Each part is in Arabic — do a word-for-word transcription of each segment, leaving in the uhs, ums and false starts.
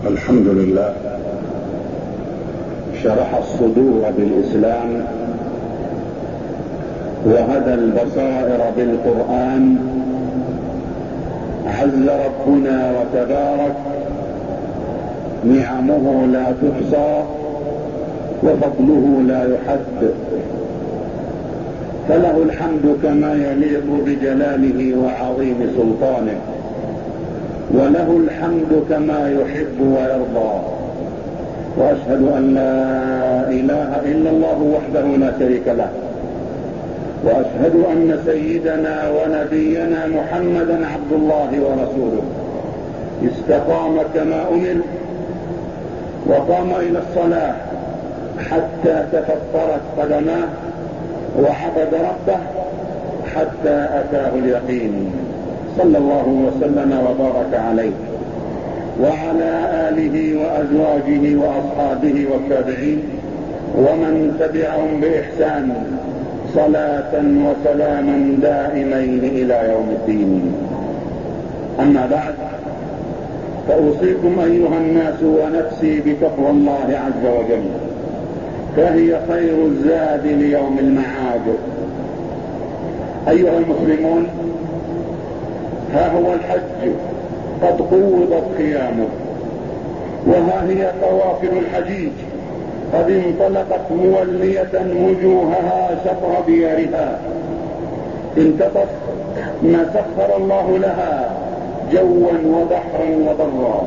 الحمد لله شرح الصدور بالإسلام وهدى البصائر بالقرآن. عز ربنا وتبارك، نعمه لا تحصى وفضله لا يحد، فله الحمد كما يليق بجلاله وعظيم سلطانه، وله الحمد كما يحب ويرضى. وأشهد أن لا إله إلا الله وحده لا شريك له، وأشهد أن سيدنا ونبينا محمدا عبد الله ورسوله، استقام كما أمر وقام إلى الصلاة حتى تفطرت قدماه، وعبد ربه حتى أتاه اليقين، صلى الله وسلم وبارك عليه وعلى آله وأزواجه وأصحابه والتابعين ومن تبعهم بإحسان، صلاة وسلاما دائمين إلى يوم الدين. أما بعد، فأوصيكم أيها الناس ونفسي بتقوى الله عز وجل، فهي خير الزاد ليوم المعاد. أيها المسلمون، ها هو الحج قد قوضت خيامه، وها هي قوافل الحجيج قد انطلقت مولية وجوهها شطر ديارها، انتطت ما سخر الله لها جوا وبحرا وبرا.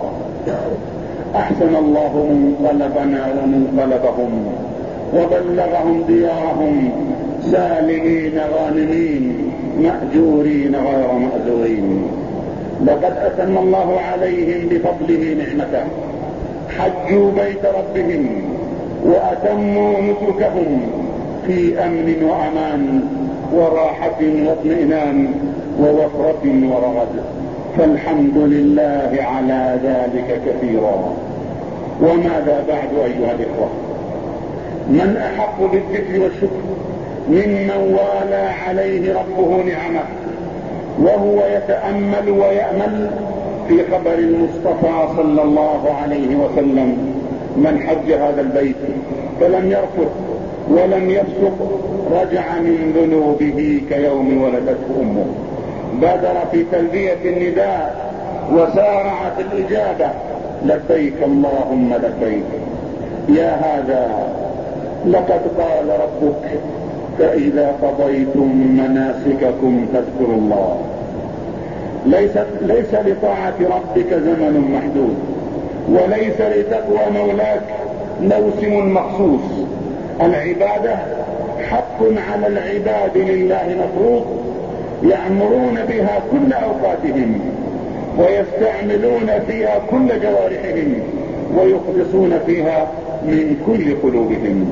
أحسن الله منقلبنا ومنقلبهم، وبلغهم ديارهم سالمين غانمين مأجورين غير مأجورين. لقد أتم الله عليهم بفضله نعمته، حجوا بيت ربهم وأتموا نسكهم في أمن وأمان وراحة واطمئنان ووفرة ورغد، فالحمد لله على ذلك كثيرا. وماذا بعد أيها الإخوة؟ من أحق بالذكر والشكر ممن والى عليه ربه نعمه وهو يتأمل ويأمل في خبر المصطفى صلى الله عليه وسلم: من حج هذا البيت فلم يرفث ولم يفسق رجع من ذنوبه كيوم ولدته أمه. بادر في تلبية النداء وسارع في الإجابة: لبيك اللهم لبيك. يا هذا، لقد قال ربك: فإذا قضيتم مناسككم فاذكروا الله. ليس, ليس لطاعة ربك زمن محدود، وليس لتقوى مولاك موسم مخصوص. العبادة حق على العباد لله مفروض، يعمرون بها كل أوقاتهم، ويستعملون فيها كل جوارحهم، ويخلصون فيها من كل قلوبهم.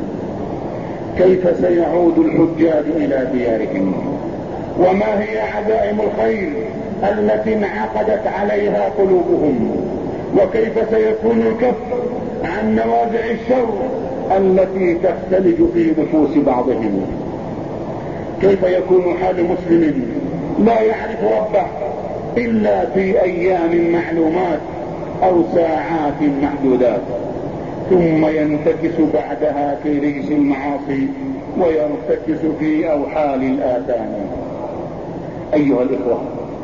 كيف سيعود الحجاج إلى ديارهم؟ وما هي عزائم الخير التي انعقدت عليها قلوبهم؟ وكيف سيكون الكف عن نوازع الشر التي تختلج في نفوس بعضهم؟ كيف يكون حال مسلم لا يعرف ربه إلا في أيام معلومات أو ساعات محدودات، ثم ينتكس بعدها في رجس المعاصي ويرتكس في أوحال الآثام؟ أيها الإخوة،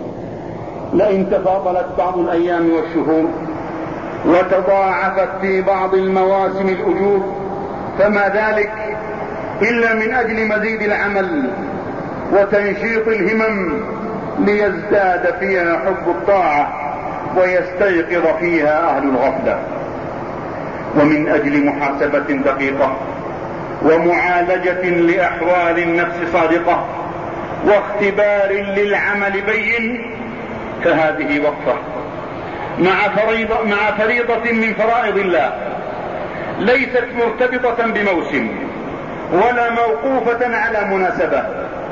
لئن تفاضلت بعض الأيام والشهور وتضاعفت في بعض المواسم الأجور، فما ذلك إلا من أجل مزيد العمل وتنشيط الهمم، ليزداد فيها حب الطاعة ويستيقظ فيها أهل الغفلة، ومن أجل محاسبة دقيقة ومعالجة لأحوال النفس صادقة واختبار للعمل بين، فهذه وقفة مع فريضة, مع فريضة من فرائض الله، ليست مرتبطة بموسم ولا موقوفة على مناسبة.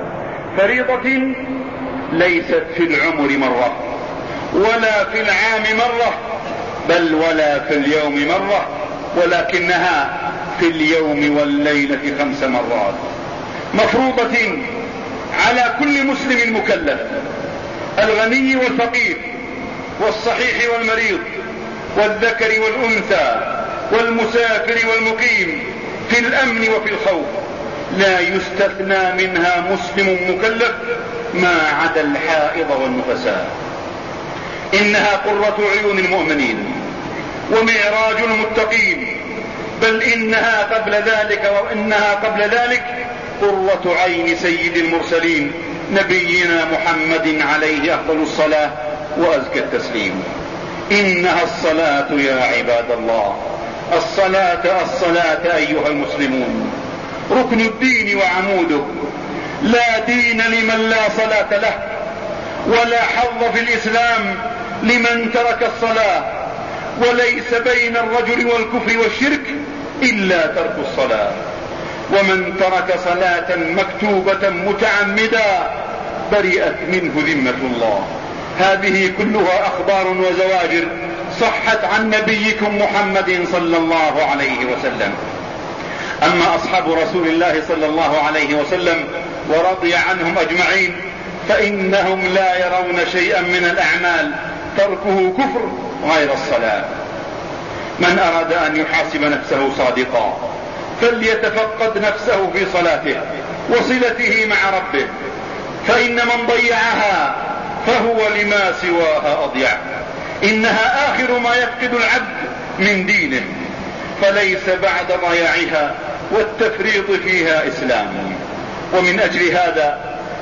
فريضة ليست في العمر مرة، ولا في العام مرة، بل ولا في اليوم مرة، ولكنها في اليوم والليلة خمس مرات، مفروضة على كل مسلم مكلف، الغني والفقير والصحيح والمريض والذكر والأنثى والمسافر والمقيم في الأمن وفي الخوف، لا يستثنى منها مسلم مكلف ما عدا الحائض والنفساء. إنها قرة عيون المؤمنين ومعراج المتقين، بل إنها قبل ذلك وإنها قبل ذلك قرة عين سيد المرسلين نبينا محمد عليه أفضل الصلاة وأزكى التسليم. إنها الصلاة يا عباد الله، الصلاة الصلاة أيها المسلمون، ركن الدين وعموده، لا دين لمن لا صلاة له، ولا حظ في الإسلام لمن ترك الصلاة، وليس بين الرجل والكفر والشرك إلا ترك الصلاة. ومن ترك صلاة مكتوبة متعمدا برئت منه ذمة الله. هذه كلها أخبار وزواجر صحت عن نبيكم محمد صلى الله عليه وسلم. أما أصحاب رسول الله صلى الله عليه وسلم ورضي عنهم أجمعين فإنهم لا يرون شيئا من الأعمال تركه كفر غير الصلاة. من أراد أن يحاسب نفسه صادقا فليتفقد نفسه في صلاته وصلته مع ربه، فإن من ضيعها فهو لما سواها أضيع. إنها آخر ما يفقد العبد من دينه، فليس بعد ضياعها والتفريط فيها إسلام. ومن أجل هذا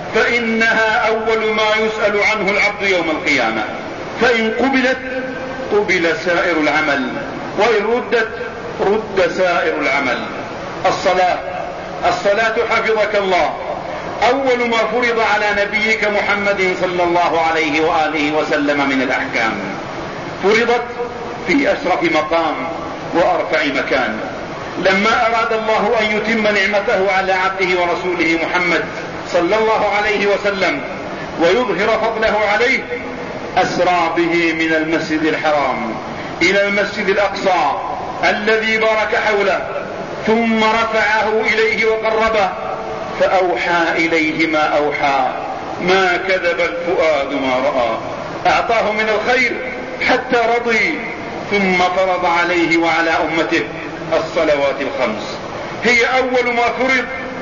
فإنها أول ما يسأل عنه العبد يوم القيامة، فإن قبلت قبل سائر العمل، وإن ردت رد سائر العمل. الصلاة الصلاة حفظك الله أول ما فرض على نبيك محمد صلى الله عليه وآله وسلم من الأحكام، فرضت في أشرف مقام وأرفع مكان. لما أراد الله أن يتم نعمته على عبده ورسوله محمد صلى الله عليه وسلم ويظهر فضله عليه، أسرى به من المسجد الحرام إلى المسجد الأقصى الذي بارك حوله، ثم رفعه إليه وقربه، فأوحى إليه ما أوحى، ما كذب الفؤاد ما رأى. أعطاه من الخير حتى رضي، ثم فرض عليه وعلى أمته الصلوات الخمس، هي أول ما فرض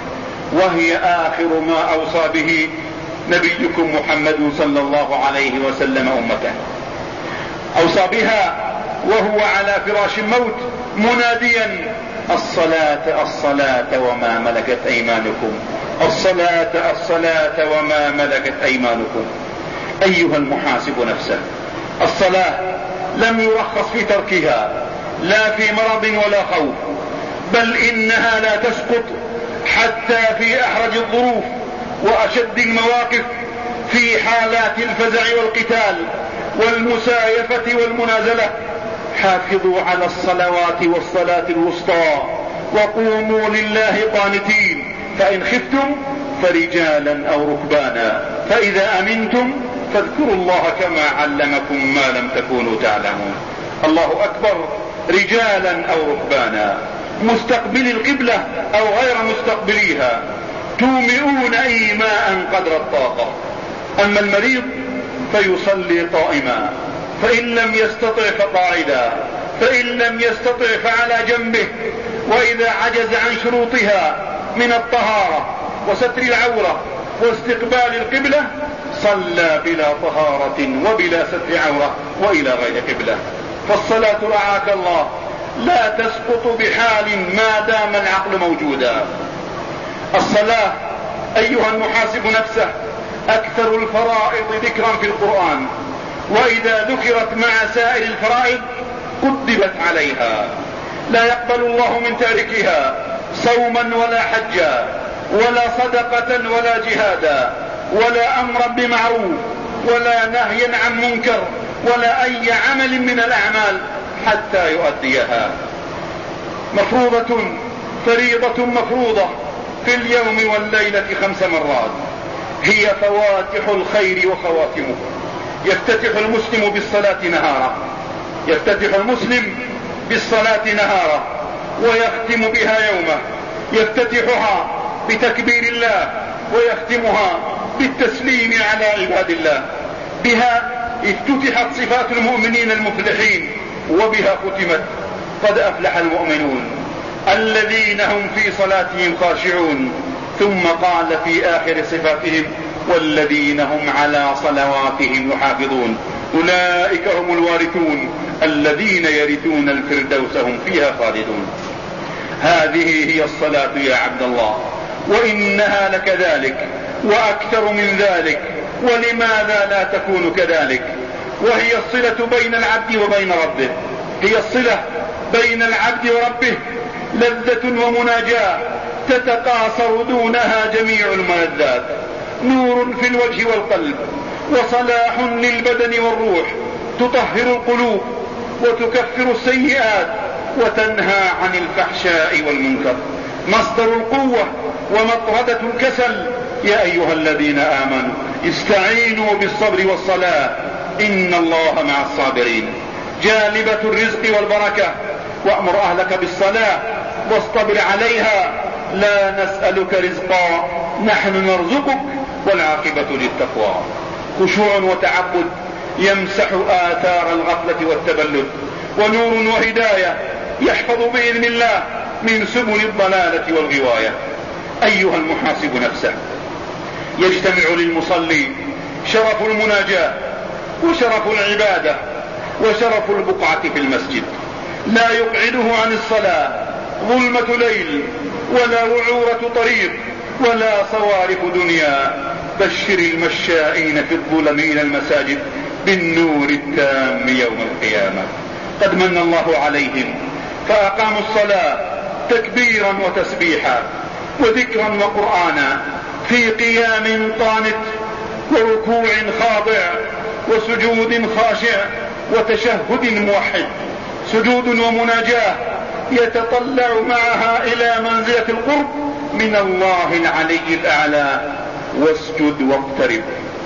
وهي آخر ما أوصى به نبيكم محمد صلى الله عليه وسلم أمته. أوصى بها وهو على فراش الموت مناديا: الصلاة الصلاة وما ملكت أيمانكم، الصلاة الصلاة وما ملكت أيمانكم. أيها المحاسب نفسه، الصلاة لم يرخص في تركها لا في مرض ولا خوف، بل إنها لا تسقط حتى في أحرج الظروف وأشد المواقف، في حالات الفزع والقتال والمسايفة والمنازلة. حافظوا على الصلوات والصلاة الوسطى وقوموا لله قانتين، فإن خفتم فرجالا أو ركبانا، فإذا أمنتم فاذكروا الله كما علمكم ما لم تكونوا تعلمون. الله أكبر، رجالا أو ركبانا، مستقبلي القبلة أو غير مستقبليها، تومئون إيماء قدر الطاقة. أما المريض فيصلي قائما، فإن لم يستطع فقاعدا، فإن لم يستطع فعلى جنبه، وإذا عجز عن شروطها من الطهارة وستر العورة واستقبال القبلة صلى بلا طهارة وبلا ستر عورة وإلى غير قبلة. فالصلاة رعاك الله لا تسقط بحال ما دام العقل موجودا. الصلاة أيها المحاسب نفسه أكثر الفرائض ذكرا في القرآن، وإذا ذكرت مع سائر الفرائض قدمت عليها. لا يقبل الله من تاركها صوما ولا حجا ولا صدقة ولا جهادا ولا أمرا بمعروف ولا نهيا عن منكر ولا أي عمل من الأعمال حتى يؤديها. مفروضة فريضة مفروضة في اليوم والليلة خمس مرات، هي فواتح الخير وخواتمه. يفتتح المسلم بالصلاة نهارا، يفتتح المسلم بالصلاة نهارا ويختم بها يومه. يفتتحها بتكبير الله ويختمها بالتسليم على عباد الله. بها افتتحت صفات المؤمنين المفلحين وبها ختمت. قد أفلح المؤمنون الذين هم في صلاتهم خاشعون. ثم قال في آخر صفاتهم والذين هم على صلواتهم يحافظون أولئك هم الوارثون الذين يرثون الفردوس هم فيها خالدون. هذه هي الصلاة يا عبد الله، وإنها لكذلك وأكثر من ذلك. ولماذا لا تكون كذلك؟ وهي الصلة بين العبد وبين ربه، هي الصلة بين العبد وربه، لذة ومناجاة تتقاصر دونها جميع الملذات، نور في الوجه والقلب، وصلاح للبدن والروح، تطهر القلوب وتكفر السيئات وتنهى عن الفحشاء والمنكر، مصدر القوة ومطردة الكسل. يا أيها الذين آمنوا استعينوا بالصبر والصلاة إن الله مع الصابرين، جالبة الرزق والبركة. وأمر أهلك بالصلاة واصطبر عليها، لا نسألك رزقا نحن نرزقك والعاقبة للتقوى. خشوع وتعبد يمسح آثار الغفلة والتبلد، ونور وهداية يحفظ بإذن الله من سبل الضلالة والغواية. أيها المحاسب نفسه، يجتمع للمصلي شرف المناجاة وشرف العبادة وشرف البقعة في المسجد، لا يقعده عن الصلاة ظلمة ليل ولا وعورة طريق ولا صوارف دنيا. بشر المشائين في الظلم إلى المساجد بالنور التام يوم القيامة. قد من الله عليهم فأقاموا الصلاة تكبيرا وتسبيحا وذكرا وقرآنا، في قيام قانت وركوع خاضع وسجود خاشع وتشهد موحد، سجود ومناجاة يتطلع معها إلى منزلة القرب من الله العلي الأعلى. واسجد واقترب.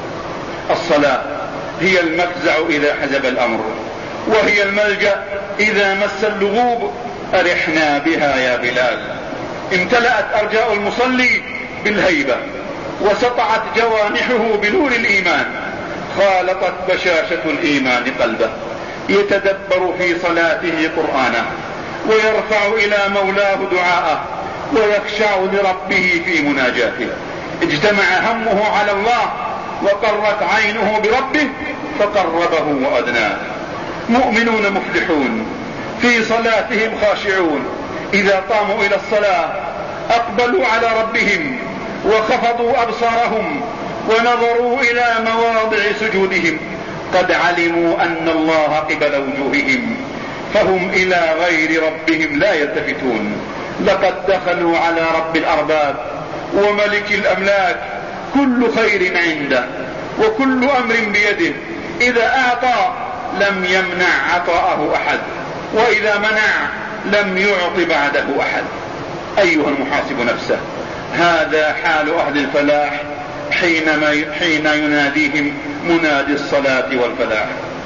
الصلاة هي المفزع إذا حزب الأمر، وهي الملجأ إذا مس اللغوب. أرحنا بها يا بلال. امتلأت أرجاء المصلي بالهيبة، وسطعت جوانحه بنور الإيمان، خالطت بشاشة الإيمان قلبه، يتدبر في صلاته قرآنه، ويرفع إلى مولاه دعاءه، ويخشع لربه في مناجاته. اجتمع همه على الله وقرت عينه بربه فقربه وأدناه. مؤمنون مفلحون في صلاتهم خاشعون، إذا قاموا إلى الصلاة أقبلوا على ربهم وخفضوا أبصارهم ونظروا إلى مواضع سجودهم، قد علموا أن الله قبل وجوههم فهم إلى غير ربهم لا يلتفتون. لقد دخلوا على رب الأرباب وملك الأملاك، كل خير عنده وكل أمر بيده، إذا أعطى لم يمنع عطاءه أحد، وإذا منع لم يعط بعده أحد. أيها المحاسب نفسه، هذا حال أهل الفلاح حينما حين يناديهم منادي الصلاة والفلاح.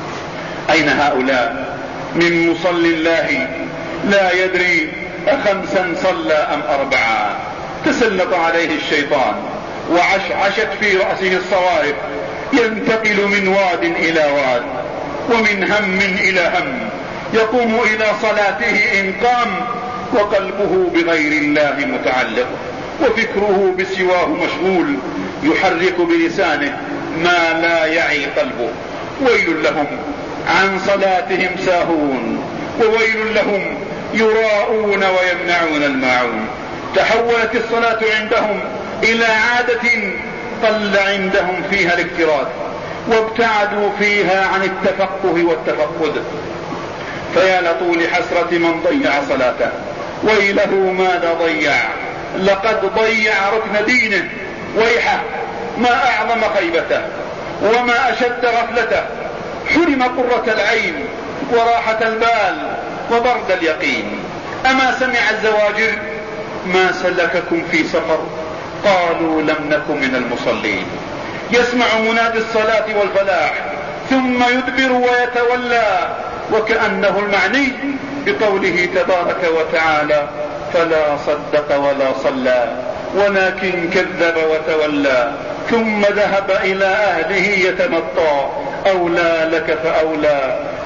أين هؤلاء من مصلي الله لا يدري أخمسا صلى أم أربعا؟ تسلط عليه الشيطان وعشعشت في رأسه الصوارف، ينتقل من واد إلى واد ومن هم إلى هم، يقوم إلى صلاته إن قام وقلبه بغير الله متعلق وفكره بسواه مشغول، يحرك بلسانه ما لا يعي قلبه. ويل لهم عن صلاتهم ساهون، وويل لهم يراءون ويمنعون الماعون. تحولت الصلاة عندهم إلى عادة قل عندهم فيها الاكتراث، وابتعدوا فيها عن التفقه والتفقد. فيا لطول حسرة من ضيع صلاته، ويله ماذا ضيع؟ لقد ضيع ركن دينه، ويحه ما أعظم خيبته وما أشد غفلته. حرم قرة العين وراحة البال وبرد اليقين. أما سمع الزواجر ما سلككم في سقر؟ قالوا لم نكن من المصلين. يسمع منادي الصلاة والفلاح ثم يدبر ويتولى، وكأنه المعني بقوله تبارك وتعالى فلا صدق ولا صلى ولكن كذب وتولى ثم ذهب إلى أهله يتمطى. أولى لك فأولى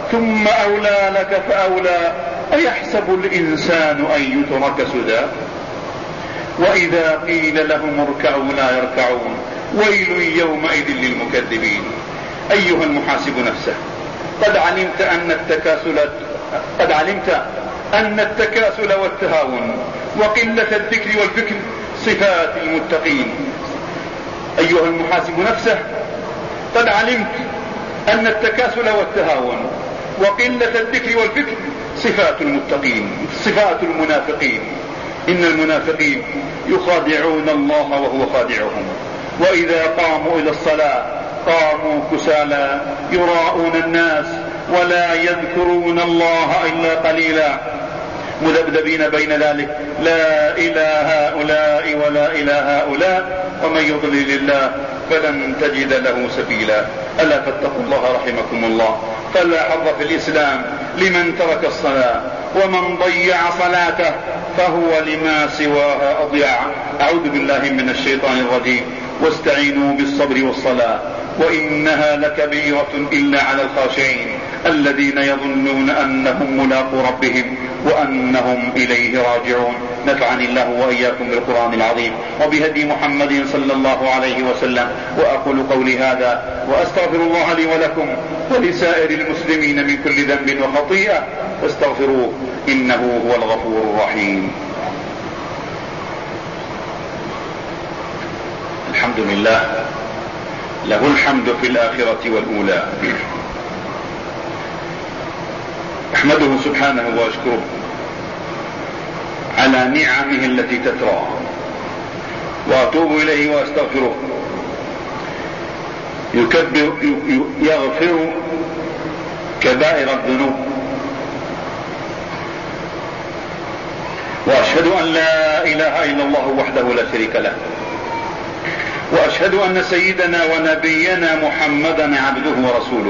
ثم أولى لك فأولى أيحسب الإنسان أن يترك سدى وإذا قيل لهم اركعوا لا يركعون ويل يومئذ للمكذبين. أيها المحاسب نفسه، قد علمت أن التكاسل قد علمت أن التكاسل والتهاون وقلة الذكر والفكر صفات المتقين. أيها المحاسب نفسه، قد علمت أن التكاسل والتهاون وقلة الذكر والفكر صفات المتقين صفات المنافقين. إن المنافقين يخادعون الله وهو خادعهم، وإذا قاموا إلى الصلاة قاموا كسالى يراءون الناس ولا يذكرون الله إلا قليلا مذبذبين بين ذلك لا إله هؤلاء ولا إله هؤلاء ومن يضلل الله فلن تجد له سبيلا. ألا فاتقوا الله رحمكم الله. فلا حظ في الإسلام لمن ترك الصلاة، ومن ضيع صلاته فهو لما سواها أضيع. أعوذ بالله من الشيطان الرجيم. واستعينوا بالصبر والصلاة وإنها لكبيرة إلا على الخاشعين الذين يظنون أنهم ملاقو ربهم وأنهم إليه راجعون. نفعني الله وإياكم بالقرآن العظيم وبهدي محمد صلى الله عليه وسلم. وأقول قولي هذا وأستغفر الله لي ولكم ولسائر المسلمين من كل ذنب وخطيئة فاستغفروه إنه هو الغفور الرحيم. الحمد لله، له الحمد في الآخرة والأولى. أحمده سبحانه وأشكره على نعمه التي تترى، وأتوب إليه وأستغفره. يكبر يغفر كبائر الذنوب، وأشهد أن لا إله إلا الله وحده لا شريك له، وأشهد أن سيدنا ونبينا محمدا عبده ورسوله.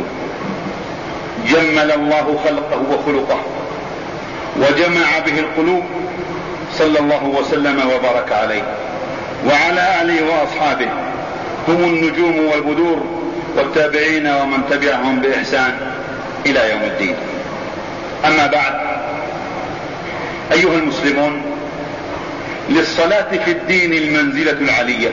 جمل الله خلقه وخلقه وجمع به القلوب، صلى الله وسلم وبارك عليه وعلى آله وأصحابه هم النجوم والبدور والتابعين ومن تبعهم بإحسان إلى يوم الدين. أما بعد، أيها المسلمون، للصلاة في الدين المنزلة العلية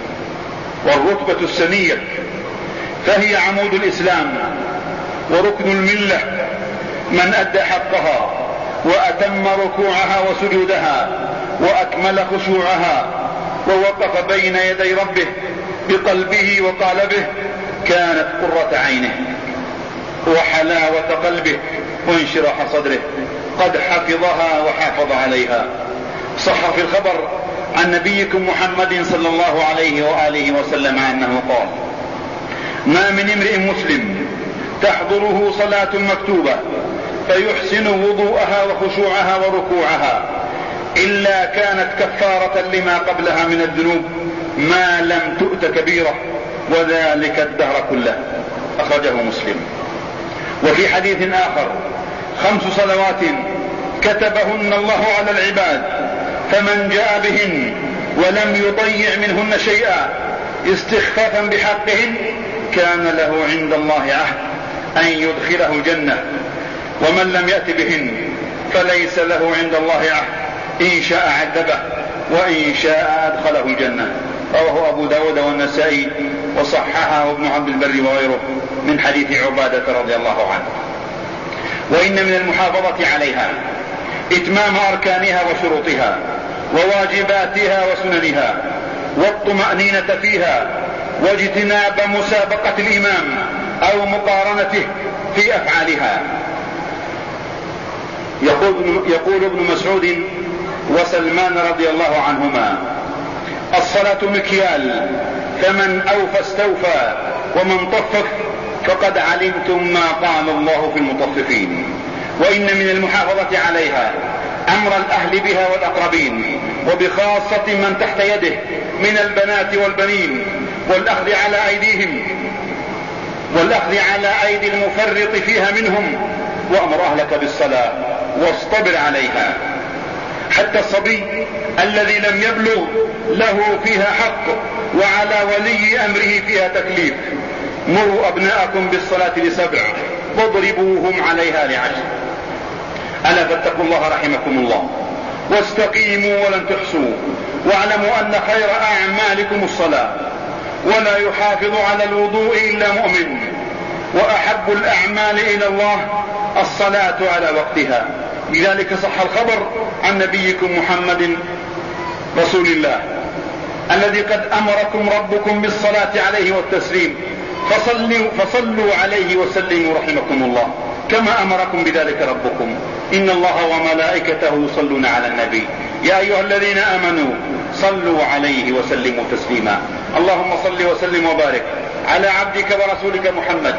والرتبة السنية، فهي عمود الإسلام وركن الملة. من أدى حقها وأتم ركوعها وسجودها وأكمل خشوعها ووقف بين يدي ربه بقلبه وقالبه كانت قرة عينه وحلاوة قلبه وانشراح صدره. قد حفظها وحافظ عليها. صح في الخبر عن نبيكم محمد صلى الله عليه وآله وسلم أنه قال: ما من امرئ مسلم تحضره صلاة مكتوبة فيحسن وضوءها وخشوعها وركوعها إلا كانت كفارة لما قبلها من الذنوب ما لم تؤت كبيرة، وذلك الدهر كله. أخرجه مسلم. وفي حديث آخر: خمس صلوات كتبهن الله على العباد، فمن جاء بهن ولم يضيع منهن شيئا استخفافا بحقهن كان له عند الله عهد أن يدخله الجنة، ومن لم يأت بهن فليس له عند الله عهد، إن شاء عذبه وإن شاء أدخله الجنة. رواه أبو داود والنسائي وصححه ابن عبد البر وغيره من حديث عبادة رضي الله عنه. وإن من المحافظة عليها إتمام أركانها وشروطها وواجباتها وسننها والطمأنينة فيها، واجتناب مسابقة الإمام أو مقارنته في أفعالها. يقول, يقول ابن مسعود وسلمان رضي الله عنهما: الصلاة مكيال، فمن أوفى استوفى ومن طفف فقد علمتم ما قال الله في المطففين. وإن من المحافظة عليها أمر الأهل بها والأقربين، وبخاصة من تحت يده من البنات والبنين، والأخذ على أيديهم والأخذ على أيدي المفرط فيها منهم. وأمر أهلك بالصلاة واصطبر عليها. حتى الصبي الذي لم يبلغ له فيها حق، وعلى ولي أمره فيها تكليف. مروا أبناءكم بالصلاة لسبع واضربوهم عليها لعشر. ألا فاتقوا الله رحمكم الله، واستقيموا ولن تحصوا، واعلموا أن خير أعمالكم الصلاة، ولا يحافظ على الوضوء إلا مؤمن، وأحب الأعمال إلى الله الصلاة على وقتها. لذلك صح الخبر عن نبيكم محمد رسول الله الذي قد أمركم ربكم بالصلاة عليه والتسليم، فصلوا, فصلوا عليه وسلموا رحمكم الله كما أمركم بذلك ربكم. إن الله وملائكته يصلون على النبي يا أيها الذين آمنوا صلوا عليه وسلموا تسليما. اللهم صل وسلم وبارك على عبدك ورسولك محمد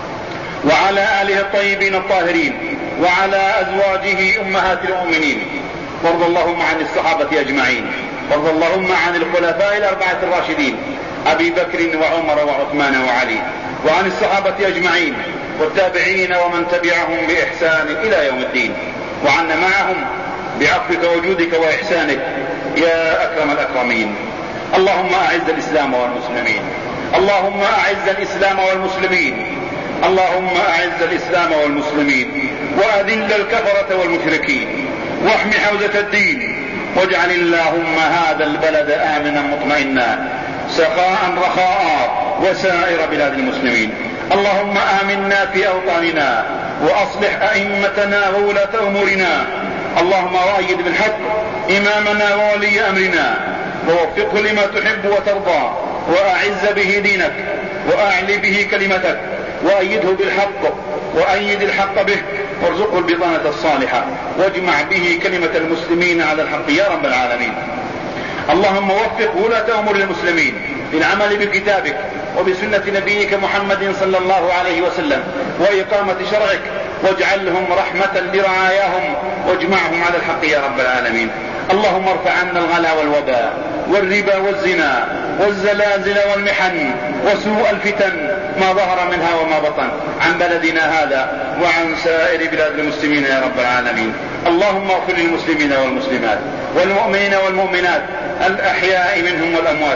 وعلى آله الطيبين الطاهرين وعلى أزواجه أمهات المؤمنين، وارض اللهم عن الصحابة أجمعين، وارض اللهم عن الخلفاء الأربعة الراشدين أبي بكر وعمر وعثمان وعلي، وعن الصحابة أجمعين والتابعين ومن تبعهم بإحسان إلى يوم الدين، وعنا معهم بعفوك وجودك وإحسانك يا أكرم الأكرمين. اللهم أعز الإسلام والمسلمين، اللهم أعز الإسلام والمسلمين، اللهم أعز الإسلام والمسلمين، وأذل الكفرة والمشركين، واحم حوزة الدين، واجعل اللهم هذا البلد آمنا مطمئنا سخاء رخاء وسائر بلاد المسلمين. اللهم آمنا في أوطاننا، وأصلح أئمتنا وولاة أمورنا، اللهم وأيد بالحق إمامنا وولي أمرنا، ووفقه لما تحب وترضى، وأعز به دينك، وأعلي به كلمتك، وأيده بالحق، وأيد الحق به، وارزقه البطانة الصالحة، واجمع به كلمة المسلمين على الحق يا رب العالمين. اللهم وفق ولاة أمور المسلمين للعمل بكتابك وبسنة نبيك محمد صلى الله عليه وسلم وإقامة شرعك، واجعلهم رحمة لرعاياهم، واجمعهم على الحق يا رب العالمين. اللهم ارفع عنا الغلا والوباء والربا والزنا والزلازل والمحن وسوء الفتن ما ظهر منها وما بطن عن بلدنا هذا وعن سائر بلاد المسلمين يا رب العالمين. اللهم اغفر للمسلمين والمسلمات والمؤمنين والمؤمنات الأحياء منهم والأموات.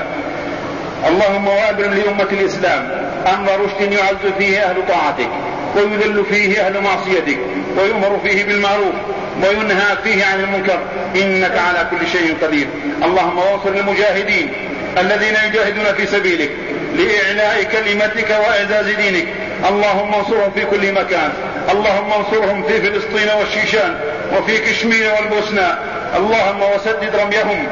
اللهم وابرم لأمة الإسلام أمر رشد يعز فيه أهل طاعتك، ويذل فيه أهل معصيتك، ويؤمر فيه بالمعروف وينهى فيه عن المنكر، إنك على كل شيء قدير. اللهم وانصر المجاهدين الذين يجاهدون في سبيلك لإعلاء كلمتك وإعزاز دينك، اللهم انصرهم في كل مكان، اللهم انصرهم في فلسطين والشيشان وفي كشمير والبوسنة، اللهم وسدد رميهم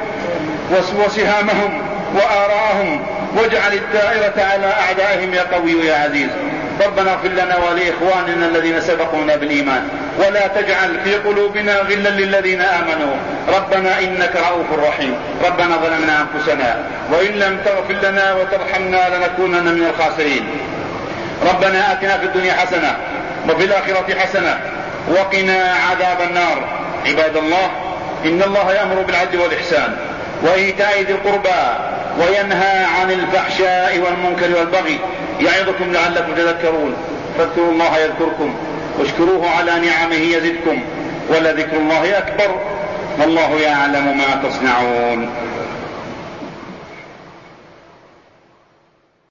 وسهامهم وآراءهم، واجعل الدائرة على أعدائهم يا قوي يا عزيز. ربنا اغفر لنا ولإخواننا الذين سبقونا بالإيمان، ولا تجعل في قلوبنا غلا للذين آمنوا ربنا إنك رؤوف رحيم. ربنا ظلمنا أنفسنا وإن لم تغفر لنا وترحمنا لنكونن من الخاسرين. ربنا آتنا في الدنيا حسنة وفي الآخرة حسنة وقنا عذاب النار. عباد الله، إن الله يأمر بالعدل والإحسان وإيتاء ذي القربى وينهى عن الفحشاء والمنكر والبغي، يعظكم لعلكم تذكرون. فاذكروا الله يذكركم واشكروه على نعمه يزدكم، ولذكر الله أكبر، والله يعلم ما تصنعون.